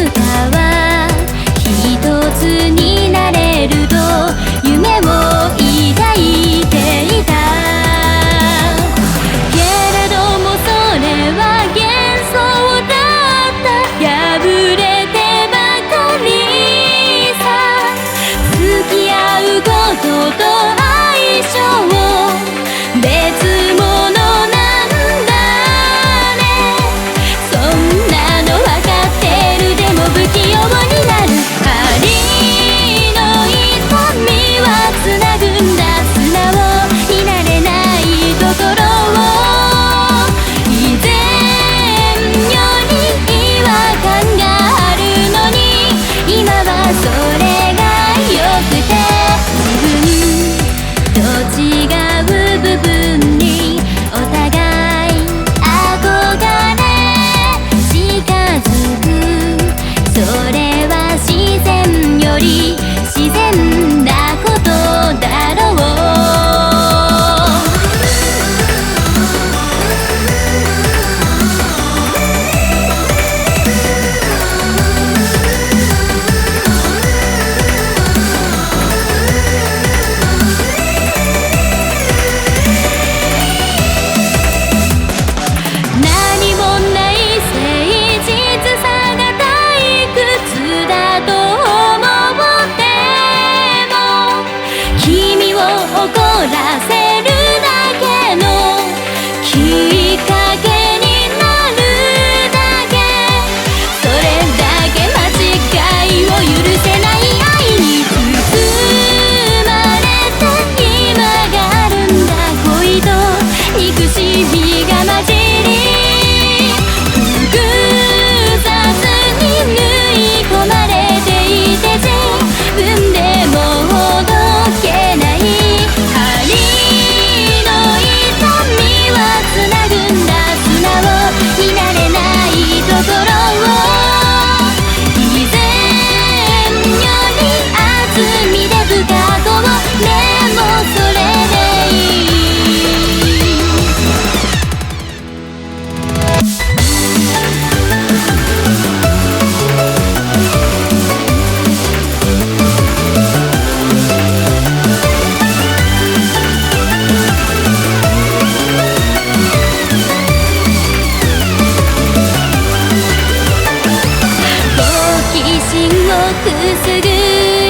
かは一つになれると夢を抱いていたけれどもそれは幻想だった破れてばかりさ付き合うことと相性別物なんだねそんなのわかってるでも不器用になる針の痛みはつなぐんだ素直になれないところを以前より違和感があるのに今はそれが良くて自分と違う部分にお互い憧れ近づくそれは自然より自然なことだろう何もない誠実さが退屈だと思っても君を怒らせるだけのきっかけになるだけそれだけ間違いを許せない愛に包まれた今があるんだ恋と憎しみが混じり複雑に縫い込まれていて自分でもほどけない針の痛みはつなぐんだ素直になれないところを以前より厚みで不可抗でもそれでいい好奇心をくすぐ